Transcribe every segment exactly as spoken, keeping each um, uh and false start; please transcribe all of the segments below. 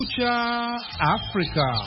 Cha Afrika.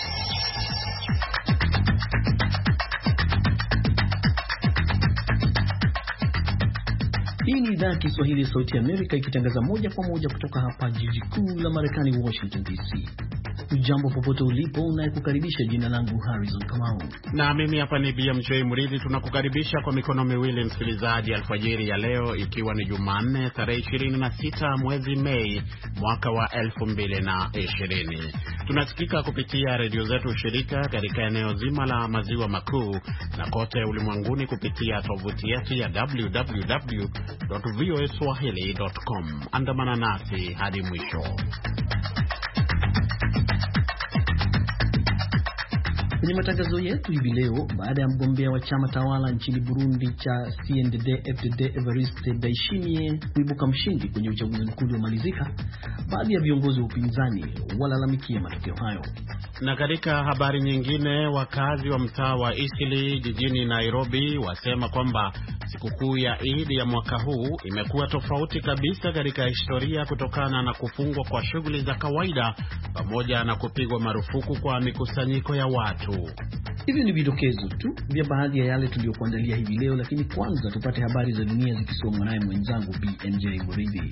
Hii ni idhaa ya Kiswahili ya Sauti ya Amerika ikitangaza moja kwa moja kutoka hapa jiji kuu la Marekani, Washington D C. Ujambo popote ulipo, unayekukaribisha jina langu Harrison Kamau. Na mimi hapa ni B M J Mridhi. Tunakukaribisha kwa mikono miwili msikilizaji, alfajiri ya leo ikiwa ni Jumanne tarehe ishirini na sita mwezi Mei mwaka wa elfu mbili na ishirini. Tunasikika kupitia redio zetu shirika katika eneo zima la maziwa makuu na kote ulimwenguni kupitia tovuti yetu ya w w w dot voa swahili dot com. Andamana nasi hadi mwisho. Kwenye matangazo yetu hivi leo, baada ya mgombea wa chama tawala nchini Burundi cha C N D D F D D Evariste Ndayishimiye kuibuka mshindi kwenye uchaguzi mkuu uliomalizika, baadhi ya viongozi wa upinzani walalamikia matokeo hayo. Na katika habari nyingine, wakazi wa mtaa wa Eastleigh jijini Nairobi wasema kwamba sikukuu ya Eid ya mwaka huu imekuwa tofauti kabisa katika historia kutokana na kufungwa kwa shughuli za kawaida pamoja na kupigwa marufuku kwa mikusanyiko ya watu. Hivi ni vidokezo tu vya baadhi ya yale tuliyokuandalia hivi leo, lakini kwanza tupate habari za dunia zikisomwa naye mwenzangu B M J Mridhi.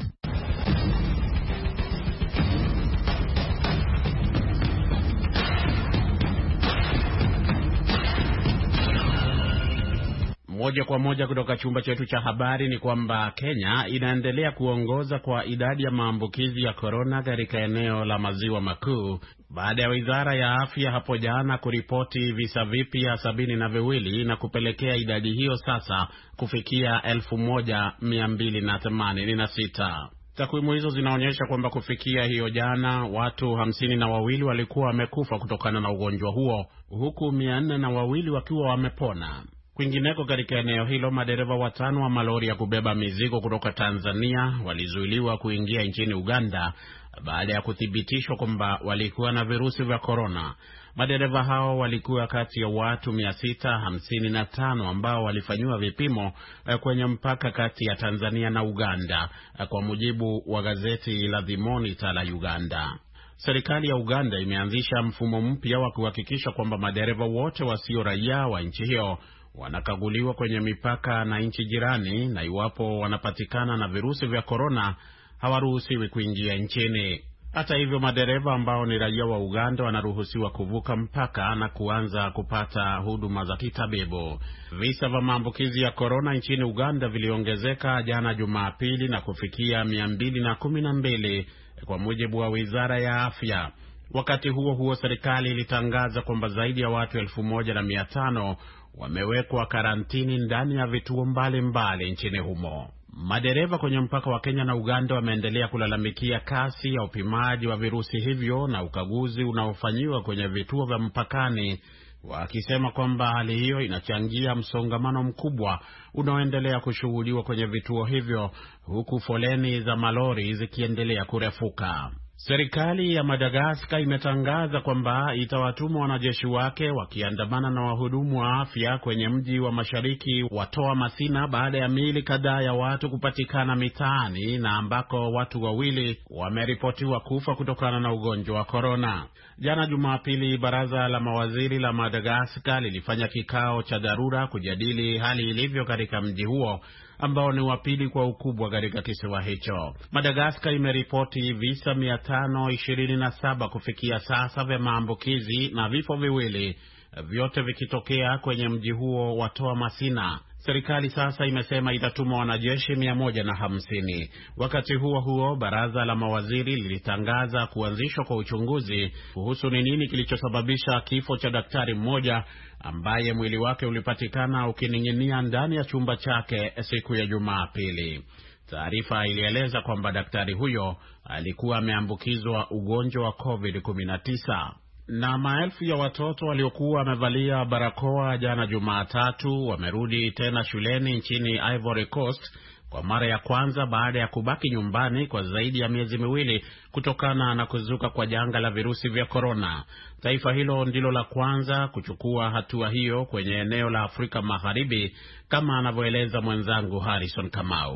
Moja kwa moja kutoka chumba chetu cha habari ni kwamba Kenya inaendelea kuongoza kwa idadi ya maambukizi ya korona katika eneo la maziwa makuu baada ya wizara ya afya hapo jana kuripoti visa vipya sabini na viwili na kupelekea idadi hiyo sasa kufikia elfu moja mia mbili na themanini na sita. Takwimu hizo zinaonyesha kwamba kufikia hiyo jana watu hamsini na wawili walikuwa wamekufa kutokana na ugonjwa huo, huku mia nne na wawili wakiwa wamepona. Kwingineko katika eneo hilo, madereva watano wa malori ya kubeba mizigo kutoka Tanzania walizuiliwa kuingia nchini Uganda baada ya kuthibitishwa kwamba walikuwa na virusi vya korona. Madereva hao walikuwa kati ya watu mia sita hamsini na tano ambao walifanywa vipimo kwenye mpaka kati ya Tanzania na Uganda, kwa mujibu wa gazeti la The Monitor la Uganda. Serikali ya Uganda imeanzisha mfumo mpya wa kuhakikisha kwamba madereva wote wasio raia wa nchi hiyo wanakaguliwa kwenye mipaka na nchi jirani, na iwapo wanapatikana na virusi vya korona hawaruhusiwi kuingia nchini. Hata hivyo, madereva ambao ni raia wa Uganda wanaruhusiwa kuvuka mpaka na kuanza kupata huduma za kitabibu. Visa vya maambukizi ya korona nchini Uganda viliongezeka jana Jumapili na kufikia mia mbili na kumi na mbili kwa mujibu wa wizara ya afya. Wakati huo huo, serikali ilitangaza kwamba zaidi ya watu elfu moja na mia tano wamewekwa karantini ndani ya vituo mbalimbali nchini humo. Madereva kwenye mpaka wa Kenya na Uganda wameendelea kulalamikia kasi ya upimaji wa virusi hivyo na ukaguzi unaofanyiwa kwenye vituo vya mpakani, wakisema kwamba hali hiyo inachangia msongamano mkubwa unaoendelea kushuhudiwa kwenye vituo hivyo, huku foleni za malori zikiendelea kurefuka. Serikali ya Madagascar imetangaza kwamba itawatuma wanajeshi wake wakiandamana na wahudumu wa afya kwenye mji wa mashariki wa Toamasina baada ya miili kadhaa ya watu kupatikana mitaani na ambako watu wawili wameripotiwa kufa kutokana na ugonjwa wa korona. Jana Jumapili, baraza la mawaziri la Madagascar lilifanya kikao cha dharura kujadili hali ilivyo katika mji huo ambao ni wa pili kwa ukubwa katika kisiwa hicho. Madagascar imeripoti visa mia tano ishirini na saba kufikia sasa vya maambukizi na vifo viwili, vyote vikitokea kwenye mji huo wa Toamasina. Serikali sasa imesema itatuma wanajeshi mia moja na hamsini. Wakati huo huo, baraza la mawaziri lilitangaza kuanzishwa kwa uchunguzi kuhusu ni nini kilichosababisha kifo cha daktari mmoja ambaye mwili wake ulipatikana ukining'inia ndani ya chumba chake siku ya Jumapili. Taarifa ilieleza kwamba daktari huyo alikuwa ameambukizwa ugonjwa wa covid kumi na tisa. Na maelfu ya watoto waliokuwa wamevalia barakoa jana Jumatatu wamerudi tena shuleni nchini Ivory Coast kwa mara ya kwanza baada ya kubaki nyumbani kwa zaidi ya miezi miwili kutokana na kuzuka kwa janga la virusi vya korona. Taifa hilo ndilo la kwanza kuchukua hatua hiyo kwenye eneo la Afrika Magharibi, kama anavyoeleza mwenzangu Harrison Kamau.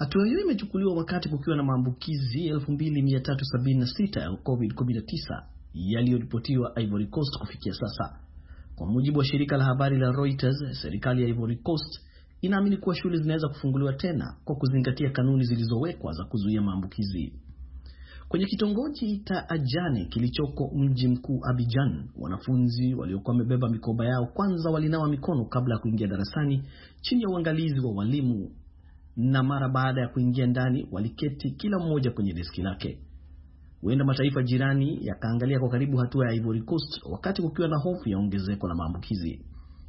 Hatua hiyo imechukuliwa wakati kukiwa na maambukizi elfu mbili mia tatu sabini na sita ya covid kumi na tisa yaliyoripotiwa Ivory Coast kufikia sasa. Kwa mujibu wa shirika la habari la Reuters, serikali ya Ivory Coast inaamini kuwa shule zinaweza kufunguliwa tena kwa kuzingatia kanuni zilizowekwa za kuzuia maambukizi. Kwenye kitongoji cha Adjane kilichoko mji mkuu Abidjan, wanafunzi waliokuwa wamebeba mikoba yao kwanza walinawa mikono kabla ya kuingia darasani chini ya uangalizi wa walimu, na mara baada ya kuingia ndani waliketi kila mmoja kwenye deski lake. Huenda mataifa jirani yakaangalia kwa karibu hatua ya Ivory Coast wakati kukiwa na hofu ya ongezeko la maambukizi.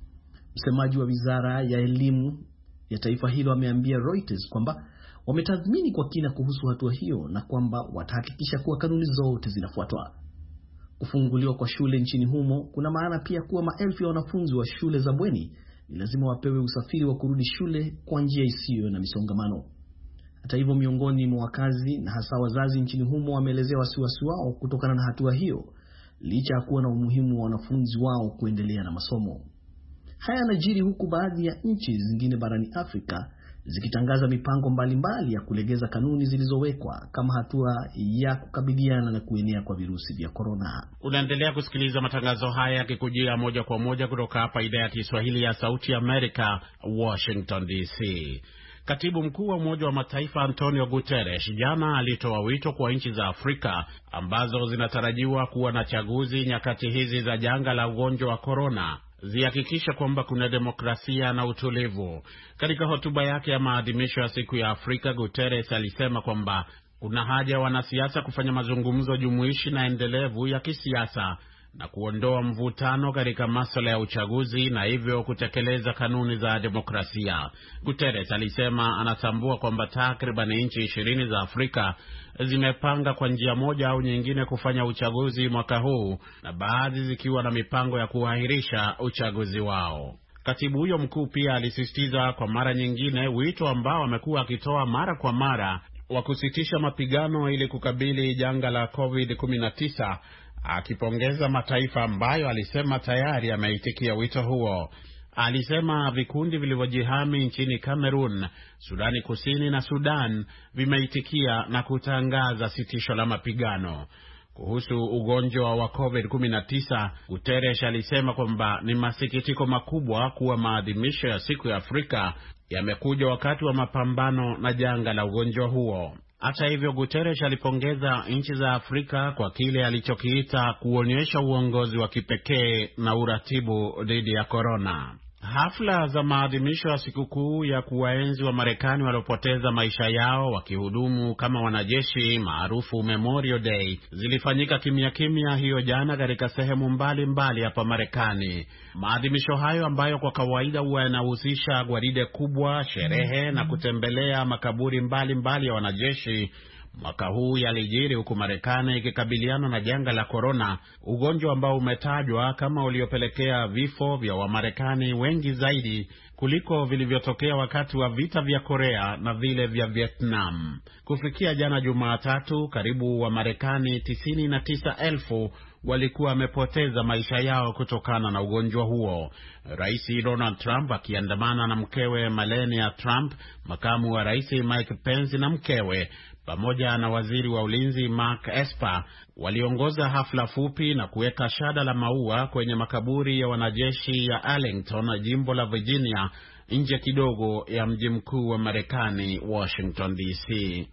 Msemaji wa wizara ya elimu ya taifa hilo ameambia Reuters kwamba wametathmini kwa kina kuhusu hatua hiyo na kwamba watahakikisha kuwa kanuni zote zinafuatwa. Kufunguliwa kwa shule nchini humo kuna maana pia kuwa maelfu ya wanafunzi wa shule za bweni ni lazima wapewe usafiri wa kurudi shule kwa njia isiyo na misongamano. Hata hivyo, miongoni mwa wakazi na hasa wazazi nchini humo wameelezea wasiwasi wao kutokana na hatua hiyo, licha ya kuwa na umuhimu wa wanafunzi wao kuendelea na masomo. Haya yanajiri huku baadhi ya nchi zingine barani Afrika zikitangaza mipango mbalimbali ya kulegeza kanuni zilizowekwa kama hatua ya kukabiliana na kuenea kwa virusi vya corona. Unaendelea kusikiliza matangazo haya yakikujia moja kwa moja kutoka hapa idhaa ya Kiswahili ya Sauti ya Amerika, Washington D C. Katibu mkuu wa Umoja wa Mataifa Antonio Guterres jana alitoa wito kwa nchi za Afrika ambazo zinatarajiwa kuwa na chaguzi nyakati hizi za janga la ugonjwa wa corona zihakikisha kwamba kuna demokrasia na utulivu. Katika hotuba yake ya maadhimisho ya siku ya Afrika, Guterres alisema kwamba kuna haja wanasiasa kufanya mazungumzo jumuishi na endelevu ya kisiasa na kuondoa mvutano katika masuala ya uchaguzi na hivyo kutekeleza kanuni za demokrasia. Guterres alisema anatambua kwamba takriban nchi ishirini za Afrika zimepanga kwa njia moja au nyingine kufanya uchaguzi mwaka huu, na baadhi zikiwa na mipango ya kuahirisha uchaguzi wao. Katibu huyo mkuu pia alisisitiza kwa mara nyingine wito ambao amekuwa akitoa mara kwa mara wa kusitisha mapigano ili kukabili janga la covid kumi na tisa, akipongeza mataifa ambayo alisema tayari yameitikia wito huo. Alisema vikundi vilivyojihami nchini Cameroon, Sudani Kusini na Sudan vimeitikia na kutangaza sitisho la mapigano. Kuhusu ugonjwa wa covid kumi na tisa, Guterres alisema kwamba ni masikitiko makubwa kuwa maadhimisho ya siku ya Afrika yamekuja wakati wa mapambano na janga la ugonjwa huo. Hata hivyo, Guterres alipongeza nchi za Afrika kwa kile alichokiita kuonyesha uongozi wa kipekee na uratibu dhidi ya corona. Hafla za maadhimisho ya sikukuu ya kuwaenzi wa Marekani waliopoteza maisha yao wakihudumu kama wanajeshi maarufu Memorial Day zilifanyika kimya kimya hiyo jana katika sehemu mbalimbali hapa Marekani. Maadhimisho hayo ambayo kwa kawaida huwa yanahusisha gwaride kubwa, sherehe na kutembelea makaburi mbalimbali mbali ya wanajeshi, mwaka huu yalijiri huku Marekani ikikabiliana na janga la corona, ugonjwa ambao umetajwa kama uliopelekea vifo vya Wamarekani wengi zaidi kuliko vilivyotokea wakati wa vita vya Korea na vile vya Vietnam. Kufikia jana Jumatatu, karibu Wamarekani tisini na tisa elfu walikuwa wamepoteza maisha yao kutokana na ugonjwa huo. Rais Donald Trump akiandamana na mkewe Melania Trump, makamu wa rais Mike Pence na mkewe, pamoja na waziri wa ulinzi Mark Esper, waliongoza hafla fupi na kuweka shada la maua kwenye makaburi ya wanajeshi ya Arlington, jimbo la Virginia, nje kidogo ya mji mkuu wa Marekani, Washington D C.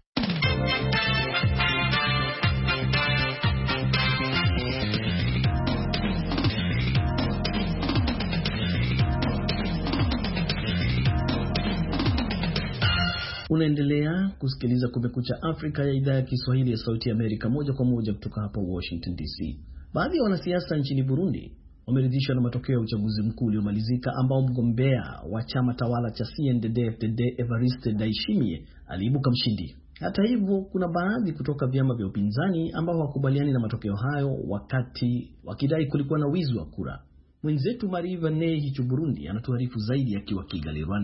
Unaendelea kusikiliza Kumekucha Afrika ya idhaa ya Kiswahili ya Sauti ya Amerika, moja kwa moja kutoka hapa Washington D C. Baadhi ya wanasiasa nchini Burundi wameridhishwa na matokeo ya uchaguzi mkuu uliomalizika ambao mgombea wa chama tawala cha C N D D F D D Evariste Ndayishimiye aliibuka mshindi. Hata hivyo, kuna baadhi kutoka vyama vya upinzani ambao hawakubaliani na matokeo hayo, wakati wakidai kulikuwa na wizi wa kura. Mwenzetu Marie Vanee Hichu Burundi anatuarifu zaidi akiwa Kigali, Rwanda.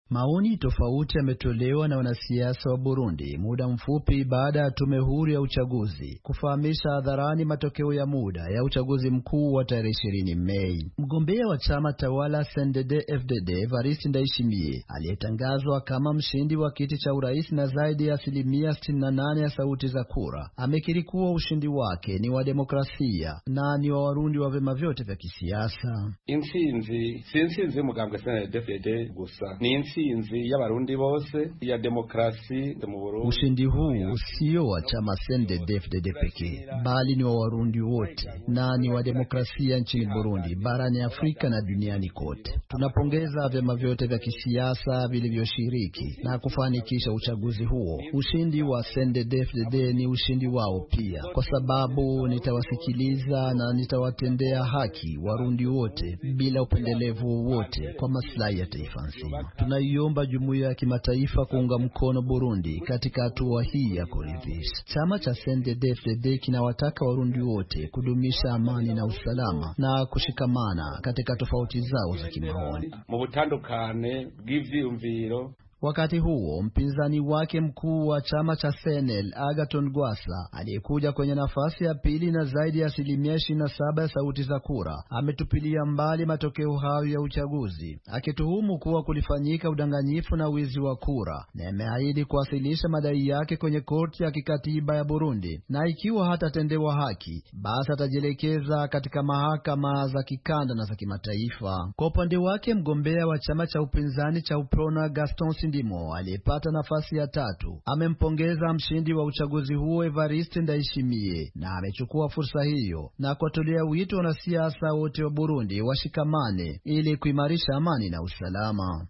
Maoni tofauti yametolewa na wanasiasa wa Burundi muda mfupi baada ya tume huru ya uchaguzi kufahamisha hadharani matokeo ya muda ya uchaguzi mkuu wa tarehe ishirini Mei. Mgombea wa chama tawala C N D D F D D Evariste Ndayishimiye aliyetangazwa kama mshindi wa kiti cha urais na zaidi ya asilimia sitini na nane ya sauti za kura amekiri kuwa ushindi wake ni wa demokrasia na ni wa Warundi wa vyama vyote vya kisiasa. Intsinzi si intsinzi y'umugambwe C N D D F D D gusa, ni intsinzi y'abarundi bose ya demokrasi mu Burundi. Ushindi huu sio wa chama C N D D F D D pekee, bali ni wa Warundi wote na ni wa demokrasia nchini Burundi, barani Afrika na duniani kote. Tunapongeza vyama vyote vya kisiasa vilivyoshiriki na kufanikisha uchaguzi huo. Ushindi wa C N D D F D D ni ushindi wao pia, kwa sababu nitawasikiliza na nitawatendea haki Warundi wote bila upendelevu wote kwa maslahi ya taifa nzima. Tunaiomba jumuiya ya kimataifa kuunga mkono Burundi katika hatua hii ya kuridhisha. Chama cha C N D D F D D kinawataka Warundi wote kudumisha amani na usalama na kushikamana katika tofauti zao za kimaoni. Mu butandukane bw'ivyumviro. Wakati huo mpinzani wake mkuu wa chama cha C N L Agathon Rwasa aliyekuja kwenye nafasi ya pili na zaidi ya asilimia ishirini na saba ya sauti za kura ametupilia mbali matokeo hayo ya uchaguzi, akituhumu kuwa kulifanyika udanganyifu na wizi wa kura, na ameahidi kuwasilisha madai yake kwenye korti ya kikatiba ya Burundi, na ikiwa hatatendewa haki basi atajielekeza katika mahakama za kikanda na za kimataifa. Kwa upande wake mgombea wa chama cha upinzani cha UPRONA Gaston Ndimo aliyepata nafasi ya tatu amempongeza mshindi wa uchaguzi huo Evariste Ndayishimiye na amechukua fursa hiyo na kuwatolea wito wanasiasa wote wa Burundi washikamane ili kuimarisha amani na usalama.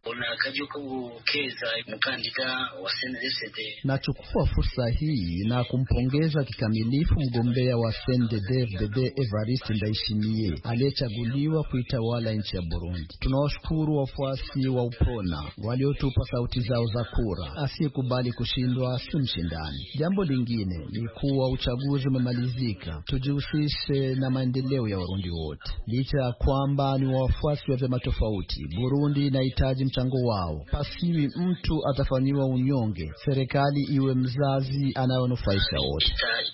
Nachukua fursa hii na kumpongeza kikamilifu mgombea wa C N D D F D D Evariste Ndayishimiye aliyechaguliwa kuitawala nchi ya Burundi. Tunawashukuru wafuasi wa UPRONA waliotupa sauti zao za kura. Asiyekubali kushindwa si mshindani. Jambo lingine ni kuwa uchaguzi umemalizika. Tujihusishe na maendeleo ya Warundi wote. Licha ya kwamba ni wafuasi wa vyama tofauti, Burundi inahitaji mchango wao. Pasiwi mtu atafanywa unyonge. Serikali iwe mzazi anayonufaisha wote.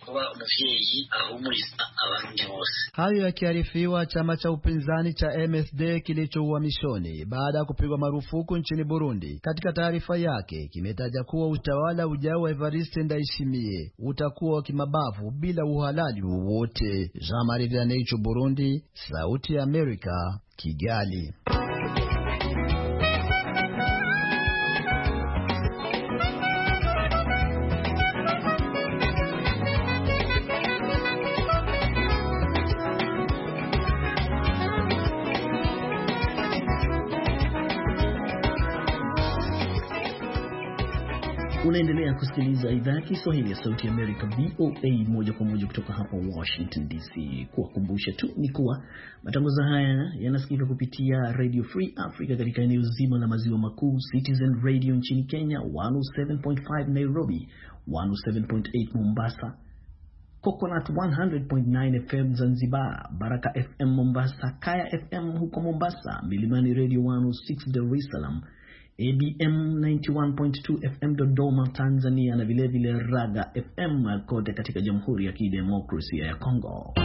Hayo yakiarifiwa, chama cha upinzani cha M S D kilicho uhamishoni baada ya kupigwa marufuku nchini Burundi, katika taarifa yake kimetaja kuwa utawala ujao wa Evariste Ndayishimiye utakuwa kimabavu bila uhalali wowote. Jean-Marie Vianney, Burundi, Sauti ya Amerika, Kigali. Unaendelea kusikiliza idhaa ya Kiswahili ya Sauti ya Amerika V O A moja kwa moja kutoka hapa Washington D C. Kuwakumbusha tu ni kuwa matangazo haya yanasikika kupitia Radio Free Africa katika eneo zima la maziwa makuu, Citizen Radio nchini Kenya one oh seven point five Nairobi, one oh seven point eight Mombasa, Coconut one hundred point nine F M Zanzibar, Baraka F M Mombasa, Kaya F M huko Mombasa, Milimani Radio one oh six Dar es Salaam, A B M ninety-one point two F M Dodoma Tanzania, na vile vile Raga F M kote katika Jamhuri ya Kidemokrasia ya Kongo.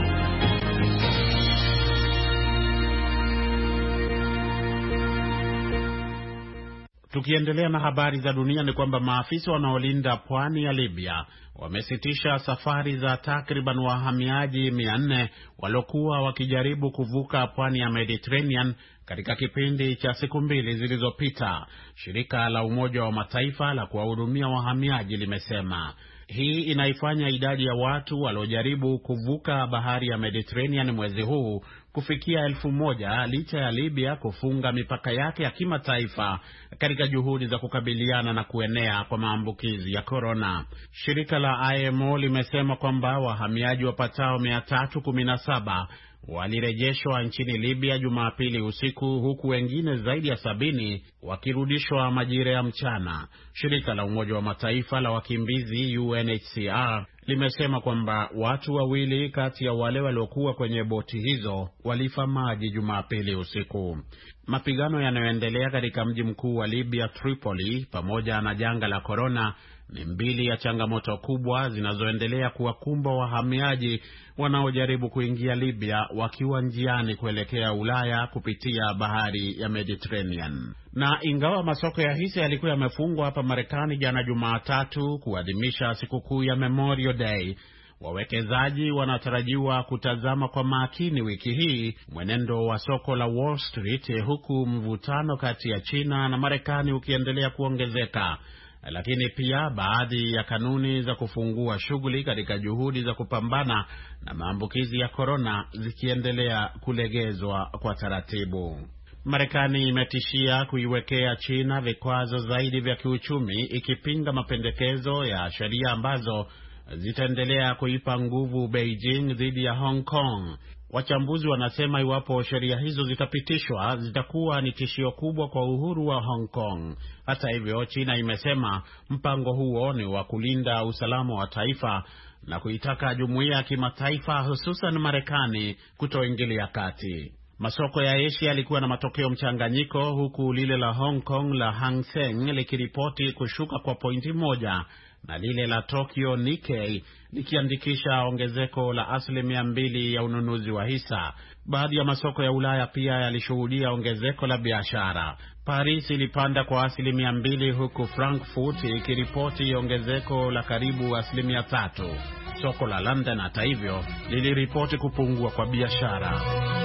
Tukiendelea na habari za dunia, ni kwamba maafisa wanaolinda pwani ya Libya wamesitisha safari za takriban wahamiaji mia nne waliokuwa wakijaribu kuvuka pwani ya Mediterranean katika kipindi cha siku mbili zilizopita. Shirika la Umoja wa Mataifa la kuwahudumia wahamiaji limesema hii inaifanya idadi ya watu waliojaribu kuvuka bahari ya Mediterranean mwezi huu kufikia elfu moja licha ya Libya kufunga mipaka yake ya kimataifa katika juhudi za kukabiliana na kuenea kwa maambukizi ya corona. Shirika la I M O limesema kwamba wahamiaji wapatao mia tatu kumi na saba walirejeshwa nchini Libya Jumapili usiku, huku wengine zaidi ya sabini wakirudishwa majira ya mchana. Shirika la Umoja wa Mataifa la wakimbizi U N H C R limesema kwamba watu wawili kati ya wale waliokuwa kwenye boti hizo walifa maji Jumapili usiku. Mapigano yanayoendelea katika mji mkuu wa Libya, Tripoli, pamoja na janga la korona ni mbili ya changamoto kubwa zinazoendelea kuwakumba wahamiaji wanaojaribu kuingia Libya wakiwa njiani kuelekea Ulaya kupitia bahari ya Mediterranean. Na ingawa masoko ya hisa yalikuwa yamefungwa hapa Marekani jana Jumatatu kuadhimisha sikukuu ya Memorial Day, wawekezaji wanatarajiwa kutazama kwa makini wiki hii mwenendo wa soko la Wall Street, huku mvutano kati ya China na Marekani ukiendelea kuongezeka. Lakini pia baadhi ya kanuni za kufungua shughuli katika juhudi za kupambana na maambukizi ya korona zikiendelea kulegezwa kwa taratibu. Marekani imetishia kuiwekea China vikwazo zaidi vya kiuchumi, ikipinga mapendekezo ya sheria ambazo zitaendelea kuipa nguvu Beijing dhidi ya Hong Kong. Wachambuzi wanasema iwapo sheria hizo zitapitishwa, zitakuwa ni tishio kubwa kwa uhuru wa Hong Kong. Hata hivyo, China imesema mpango huo ni wa kulinda usalama wa taifa na kuitaka jumuiya ya kimataifa, hususan Marekani, kutoingilia kati. Masoko ya Asia yalikuwa na matokeo mchanganyiko, huku lile la Hong Kong la Hang Seng likiripoti kushuka kwa pointi moja na lile la Tokyo Nikkei likiandikisha ongezeko la asilimia mbili ya ununuzi wa hisa. Baadhi ya masoko ya Ulaya pia yalishuhudia ongezeko la biashara. Paris ilipanda kwa asilimia mbili huku Frankfurt ikiripoti ongezeko la karibu asilimia tatu. Soko la London hata hivyo liliripoti kupungua kwa biashara.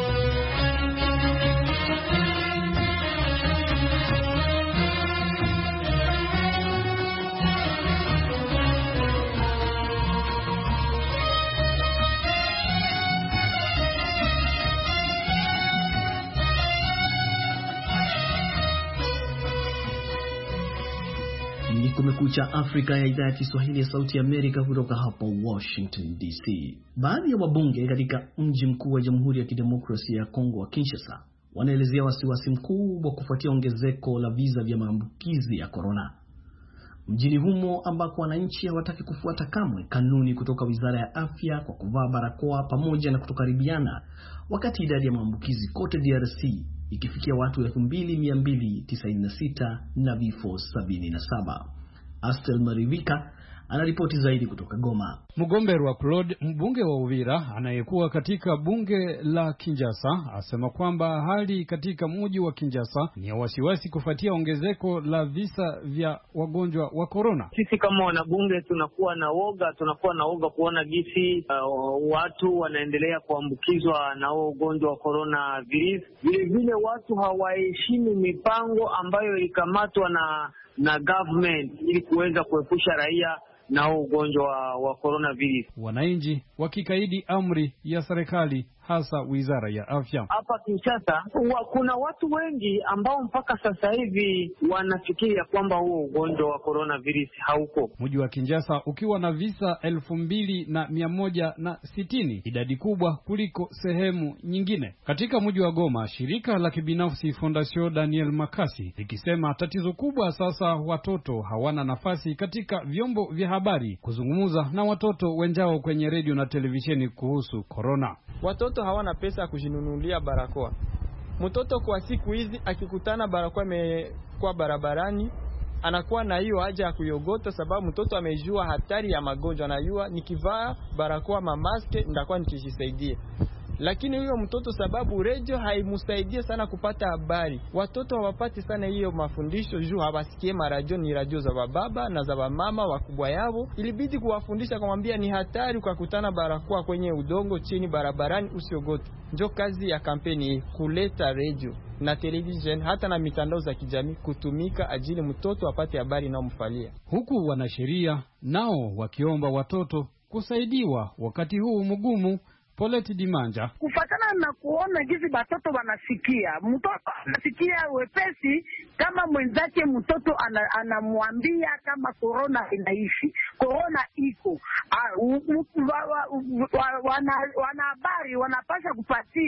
Kumekucha Afrika ya idhaa ya Kiswahili ya Sauti ya Amerika kutoka hapa Washington D C. Baadhi ya wabunge katika mji mkuu wa Jamhuri ya Kidemokrasia ya Kongo wa Kinshasa wanaelezea wasiwasi mkubwa kufuatia ongezeko la visa vya maambukizi ya korona mjini humo, ambako wananchi hawataki kufuata kamwe kanuni kutoka Wizara ya Afya kwa kuvaa barakoa pamoja na kutokaribiana, wakati idadi ya maambukizi kote D R C ikifikia watu elfu mbili mia mbili tisaini na sita na vifo sabini na saba. Astel Marivika anaripoti zaidi kutoka Goma. Mugomberwa Claude, mbunge wa Uvira anayekuwa katika bunge la Kinshasa, asema kwamba hali katika mji wa Kinshasa ni ya wasiwasi kufuatia ongezeko la visa vya wagonjwa wa corona. Sisi kama wanabunge tunakuwa na woga, tunakuwa na woga kuona gisi uh, watu wanaendelea kuambukizwa na ugonjwa wa corona virus. Vile vile watu hawaheshimu mipango ambayo ilikamatwa na na government ili kuweza kuepusha raia na ugonjwa wa coronavirus. Wananchi wakikaidi amri ya serikali, hasa Wizara ya Afya. Hapa Kinshasa wa, kuna watu wengi ambao mpaka sasa hivi wanafikiria kwamba huo ugonjwa wa coronavirus hauko. Mji wa Kinshasa ukiwa na visa elfu mbili na mia moja na sitini, idadi kubwa kuliko sehemu nyingine. Katika mji wa Goma, shirika la kibinafsi Fondation Daniel Makasi likisema tatizo kubwa sasa watoto hawana nafasi katika vyombo vya habari kuzungumza na watoto wenzao kwenye redio na televisheni kuhusu corona. Watoto hawana pesa ya kujinunulia barakoa. Mtoto kwa siku hizi akikutana barakoa imekuwa barabarani, anakuwa na hiyo haja ya kuyogota, sababu mtoto amejua hatari ya magonjwa, anajua nikivaa barakoa mamaske ndakuwa nikijisaidia. Lakini huyo mtoto, sababu radio haimsaidie sana kupata habari, watoto hawapati sana hiyo mafundisho juu hawasikie maradio, ni radio za bababa na za mama wakubwa yao. Ilibidi kuwafundisha kumwambia ni hatari ukakutana barakoa kwenye udongo chini barabarani usiogote. Ndio kazi ya kampeni hii, kuleta radio na television hata na mitandao za kijamii kutumika ajili mtoto apate habari na umfalia. Huku wanasheria nao wakiomba watoto kusaidiwa wakati huu mgumu. Poleti Dimanja: kufatana na kuona gizi batoto wanasikia, mtoto anasikia wepesi kama mwenzake mtoto anamwambia ana kama corona inaishi, corona iko. Wana habari wanapasha kupatia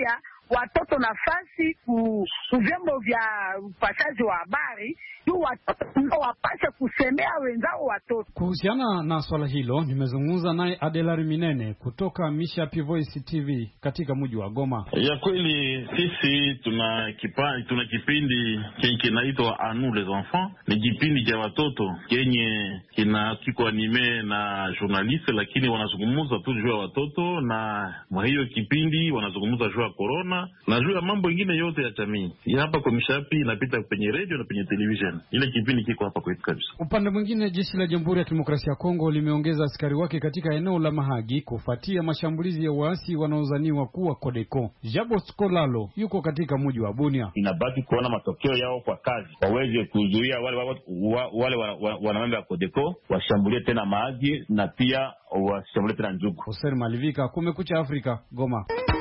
watoto nafasi ku vyombo vya upashaji wa habari, tu watoto ndio wapashe kusemea wenzao watoto. Kuhusiana na swala hilo, nimezungumza naye Adelari Minene kutoka Mishapi Voice T V katika mji wa Goma. Ya kweli sisi tuna kipa, tuna kipindi kinaitwa Anu les enfants, ni kipindi cha watoto kenye kina kiko anime na journaliste, lakini wanazungumza tu juu ya watoto, na mwa hiyo kipindi wanazungumza juu ya corona na juu ya mambo mengine yote ya jamii. Ya hapa kwa Mishapi inapita kwenye radio na kwenye television. Ile kipindi kiko hapa kwetu kabisa. Upande mwingine, jeshi la Jamhuri ya Kidemokrasia ya Kongo limeongeza askari wake katika eneo la Mahagi kufuatia mashambulizi ya waasi wanaozaniwa kuwa Kodeko. Jabo Skolalo yuko katika mji wa Bunia. Inabaki kuona matokeo yao kwa kazi, waweze kuzuia wale wale, wale wanamemba wa Kodeko washambulie tena Mahagi na pia washambulie tena Njugu. Hussein Malivika, Kumekucha Afrika, Goma.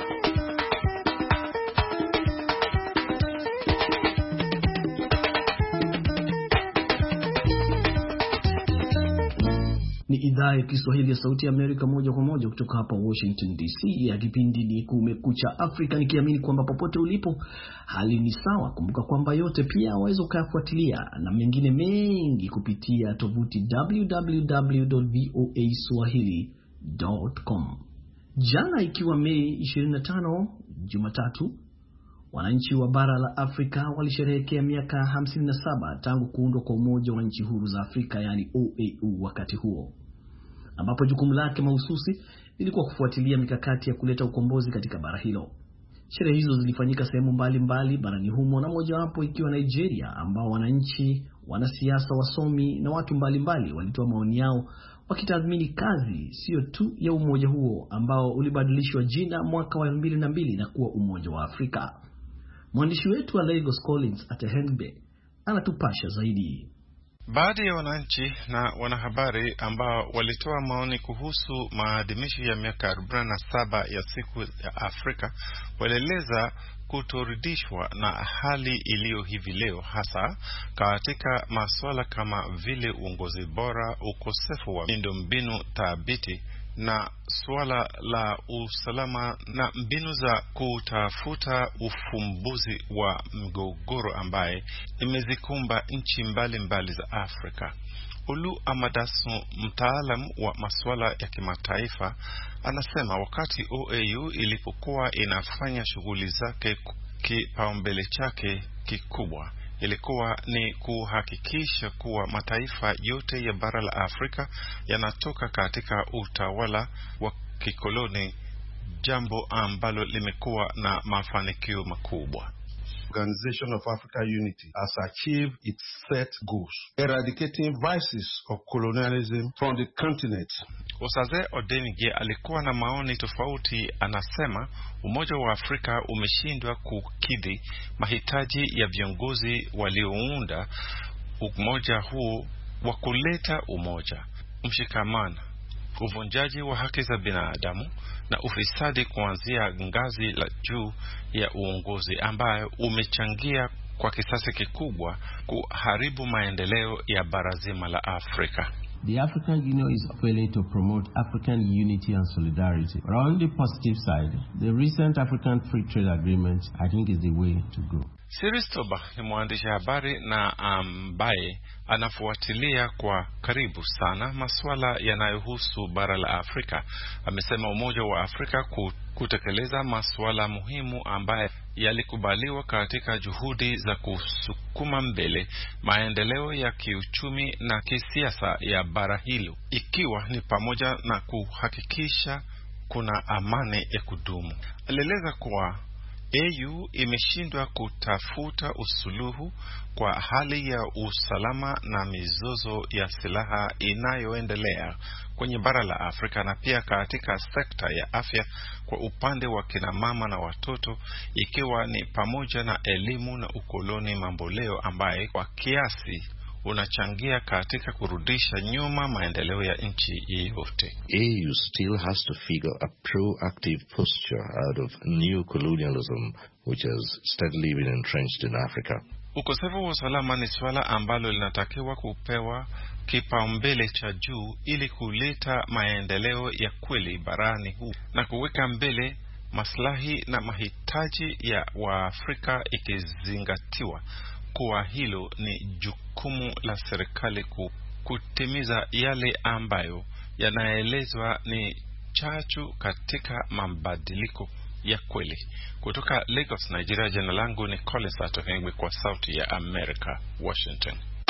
Ni idhaa ya Kiswahili ya Sauti ya Amerika moja kwa moja kutoka hapa Washington D C. Ya kipindi ni Kumekucha Afrika, nikiamini kwamba popote ulipo hali ni sawa. Kumbuka kwamba yote pia waweza kuyafuatilia na mengine mengi kupitia tovuti w w w dot voa swahili dot com. Jana ikiwa Mei ishirini na tano, Jumatatu, wananchi wa bara la Afrika walisherehekea miaka hamsini na saba tangu kuundwa kwa Umoja wa Nchi Huru za Afrika, yani O A U, wakati huo ambapo jukumu lake mahususi ilikuwa kufuatilia mikakati ya kuleta ukombozi katika bara hilo. Sherehe hizo zilifanyika sehemu mbalimbali barani humo, na mojawapo ikiwa Nigeria, ambao wananchi, wanasiasa, wasomi na watu mbalimbali walitoa maoni yao wakitathmini kazi sio tu ya umoja huo ambao ulibadilishwa jina mwaka wa elfu mbili na mbili na kuwa Umoja wa Afrika. Mwandishi wetu wa Lagos Collins Atehengbe anatupasha zaidi. Baadhi ya wananchi na wanahabari ambao walitoa maoni kuhusu maadhimisho ya miaka arobaini na saba ya siku ya Afrika walieleza kutoridhishwa na hali iliyo hivi leo, hasa katika masuala kama vile uongozi bora, ukosefu wa miundombinu thabiti na suala la usalama na mbinu za kutafuta ufumbuzi wa mgogoro ambaye imezikumba nchi mbalimbali za Afrika. Ulu Amadasu, mtaalam wa masuala ya kimataifa, anasema wakati O A U ilipokuwa inafanya shughuli zake, kipaumbele chake kikubwa ilikuwa ni kuhakikisha kuwa mataifa yote ya bara la Afrika yanatoka katika utawala wa kikoloni, jambo ambalo limekuwa na mafanikio makubwa. Organization of Africa Unity has achieved its set goals, eradicating vices of colonialism from the continent. Osaze Odenige alikuwa na maoni tofauti. Anasema Umoja wa Afrika umeshindwa kukidhi mahitaji ya viongozi waliounda umoja huu wa kuleta umoja, mshikamano, uvunjaji wa haki za binadamu na ufisadi kuanzia ngazi la juu ya uongozi, ambayo umechangia kwa kisasi kikubwa kuharibu maendeleo ya bara zima la Afrika. The African Union is failing to promote African unity and solidarity. But on the positive side, the recent African Free Trade Agreement, I think, is the way to go. Siristoba ni mwandishi habari na ambaye anafuatilia kwa karibu sana masuala yanayohusu bara la Afrika. Amesema Umoja wa Afrika kutekeleza masuala muhimu ambaye yalikubaliwa katika juhudi za kusukuma mbele maendeleo ya kiuchumi na kisiasa ya bara hilo, ikiwa ni pamoja na kuhakikisha kuna amani ya kudumu. Alieleza kuwa A U imeshindwa kutafuta usuluhu kwa hali ya usalama na mizozo ya silaha inayoendelea kwenye bara la Afrika, na pia katika sekta ya afya kwa upande wa kina mama na watoto, ikiwa ni pamoja na elimu na ukoloni mamboleo ambaye kwa kiasi unachangia katika kurudisha nyuma maendeleo ya nchi yote. A U still has to figure a proactive posture out of new colonialism which has steadily been entrenched in Africa. Ukosefu wa usalama ni swala ambalo linatakiwa kupewa kipaumbele cha juu ili kuleta maendeleo ya kweli barani huu na kuweka mbele maslahi na mahitaji ya Waafrika ikizingatiwa kuwa hilo ni jukumu la serikali kutimiza yale ambayo yanaelezwa ni chachu katika mabadiliko ya kweli. Kutoka Lagos, Nigeria, jina langu ni Collins Atohengwi kwa Sauti ya America, Washington.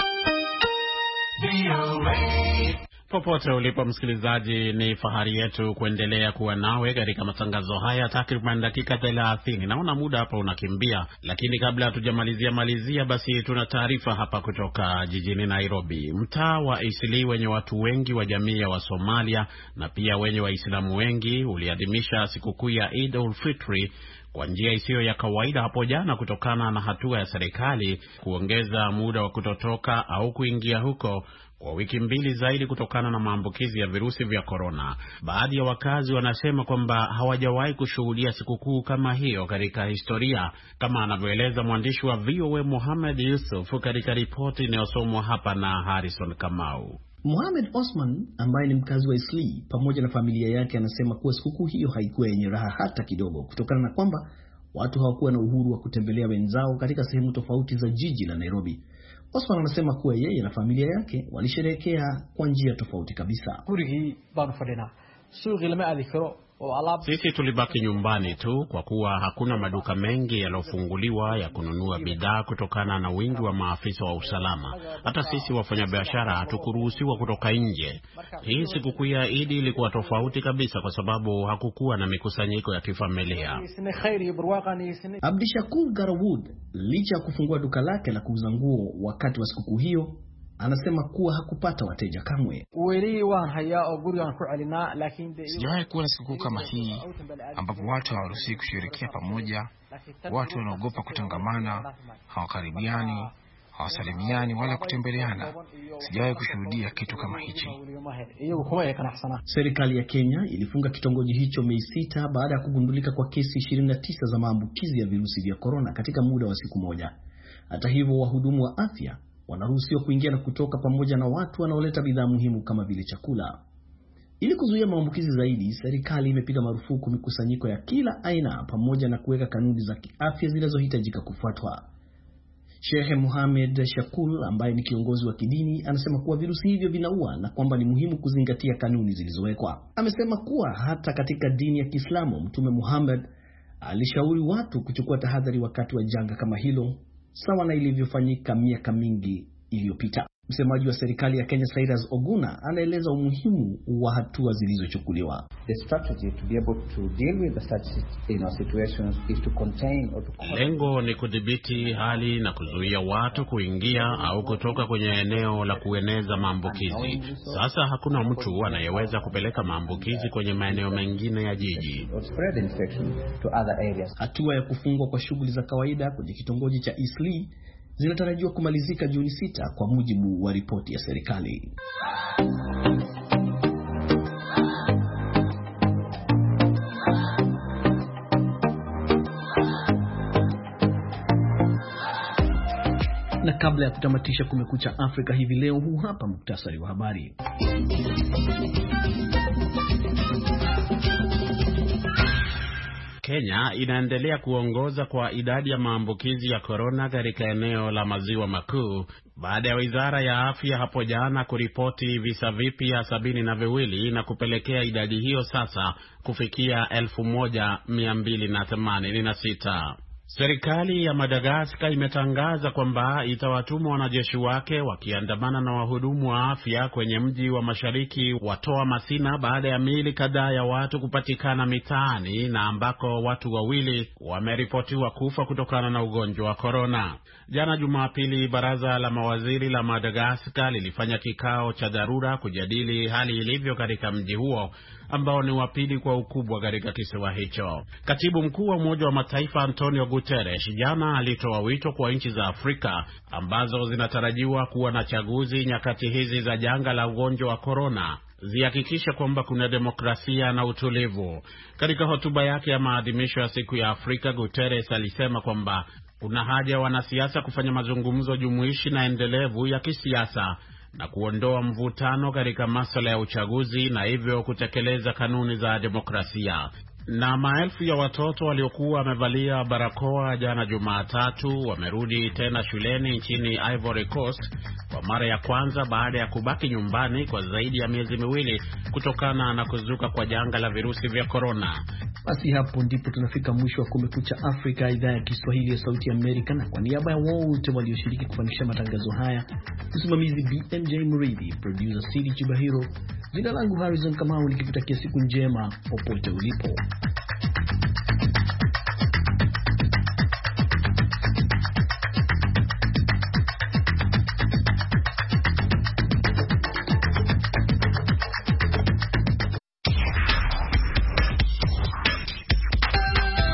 Popote ulipo msikilizaji, ni fahari yetu kuendelea kuwa nawe katika matangazo haya takriban dakika thelathini. Naona muda hapa unakimbia, lakini kabla hatujamalizia malizia basi tuna taarifa hapa kutoka jijini Nairobi. Mtaa wa Eastleigh wenye watu wengi wa jamii ya wa Somalia na pia wenye Waislamu wengi uliadhimisha sikukuu ya Eid al-Fitr kwa njia isiyo ya kawaida hapo jana kutokana na hatua ya serikali kuongeza muda wa kutotoka au kuingia huko kwa wiki mbili zaidi kutokana na maambukizi ya virusi vya korona. Baadhi ya wakazi wanasema kwamba hawajawahi kushuhudia sikukuu kama hiyo katika historia, kama anavyoeleza mwandishi wa V O A Mohamed Yusuf katika ripoti inayosomwa hapa na Harrison Kamau. Mohamed Osman ambaye ni mkazi wa Eastleigh pamoja na familia yake anasema kuwa sikukuu hiyo haikuwa yenye raha hata kidogo kutokana na kwamba watu hawakuwa na uhuru wa kutembelea wenzao katika sehemu tofauti za jiji la Nairobi. Osman anasema kuwa yeye na familia yake walisherehekea kwa njia tofauti kabisa. Sisi tulibaki nyumbani tu kwa kuwa hakuna maduka mengi yalofunguliwa ya kununua bidhaa kutokana na wingi wa maafisa wa usalama. Hata sisi wafanyabiashara hatukuruhusiwa kutoka nje. Hii sikukuu ya Eid ilikuwa tofauti kabisa kwa sababu hakukuwa na mikusanyiko ya kifamilia. Abdishakur Garawud, licha ya kufungua duka lake la kuuza nguo wakati wa sikukuu hiyo, anasema kuwa hakupata wateja kamwe. Sijawahi kuwa na sikukuu kama hii ambapo watu hawaruhusiwi kushirikia pamoja, watu wanaogopa kutangamana, hawakaribiani, hawasalimiani wala kutembeleana. Sijawahi kushuhudia kitu kama hichi. Serikali ya Kenya ilifunga kitongoji hicho Mei sita baada ya kugundulika kwa kesi ishirini na tisa za maambukizi ya virusi vya korona katika muda wa siku moja. Hata hivyo, wahudumu wa afya wanaruhusiwa kuingia na kutoka pamoja na watu wanaoleta bidhaa muhimu kama vile chakula. Ili kuzuia maambukizi zaidi, serikali imepiga marufuku mikusanyiko ya kila aina pamoja na kuweka kanuni za kiafya zinazohitajika kufuatwa. Sheikh Mohamed Shakul ambaye ni kiongozi wa kidini anasema kuwa virusi hivyo vinaua na kwamba ni muhimu kuzingatia kanuni zilizowekwa. Amesema kuwa hata katika dini ya Kiislamu Mtume Muhammad alishauri watu kuchukua tahadhari wakati wa janga kama hilo, sawa na ilivyofanyika miaka mingi iliyopita. Msemaji wa serikali ya Kenya Cyrus Oguna anaeleza umuhimu wa hatua zilizochukuliwa. The strategy to be able to deal with the such you know, situations is to contain or to Lengo ni kudhibiti hali na kuzuia watu kuingia au kutoka kwenye eneo la kueneza maambukizi. Sasa hakuna mtu anayeweza kupeleka maambukizi kwenye maeneo mengine ya jiji. Hatua ya kufungwa kwa shughuli za kawaida kwenye kitongoji cha Eastleigh zinatarajiwa kumalizika Juni sita kwa mujibu wa ripoti ya serikali. Na kabla ya kutamatisha Kumekucha Afrika hivi leo, huu hapa muktasari wa habari. Kenya inaendelea kuongoza kwa idadi ya maambukizi ya korona katika eneo la maziwa makuu baada ya wizara ya afya hapo jana kuripoti visa vipya sabini na viwili na kupelekea idadi hiyo sasa kufikia elfu moja mia mbili na themanini na sita. Serikali ya Madagascar imetangaza kwamba itawatuma wanajeshi wake wakiandamana na wahudumu wa afya kwenye mji wa mashariki wa Toa Masina baada ya miili kadhaa ya watu kupatikana mitaani na ambako watu wawili wameripotiwa kufa kutokana na ugonjwa wa korona. Jana Jumapili, baraza la mawaziri la Madagascar lilifanya kikao cha dharura kujadili hali ilivyo katika mji huo ambao ni wa pili kwa ukubwa katika kisiwa hicho. Katibu mkuu wa Umoja wa Mataifa Antonio Guterres jana alitoa wito kwa nchi za Afrika ambazo zinatarajiwa kuwa na chaguzi nyakati hizi za janga la ugonjwa wa korona zihakikisha kwamba kuna demokrasia na utulivu. Katika hotuba yake ya maadhimisho ya siku ya Afrika, Guterres alisema kwamba kuna haja wanasiasa kufanya mazungumzo jumuishi na endelevu ya kisiasa na kuondoa mvutano katika masuala ya uchaguzi na hivyo kutekeleza kanuni za demokrasia. Na maelfu ya watoto waliokuwa wamevalia barakoa jana Jumatatu wamerudi tena shuleni nchini Ivory Coast kwa mara ya kwanza baada ya kubaki nyumbani kwa zaidi ya miezi miwili kutokana na kuzuka kwa janga la virusi vya korona. Basi hapo ndipo tunafika mwisho wa Kumekucha Afrika, idhaa ya Kiswahili ya Sauti ya Amerika, na kwa niaba ya wote walioshiriki kufanikisha matangazo haya, msimamizi B M J Mridhi, producer C D Chibahiro, jina langu Harrison Kamau, nikikutakia siku njema popote ulipo.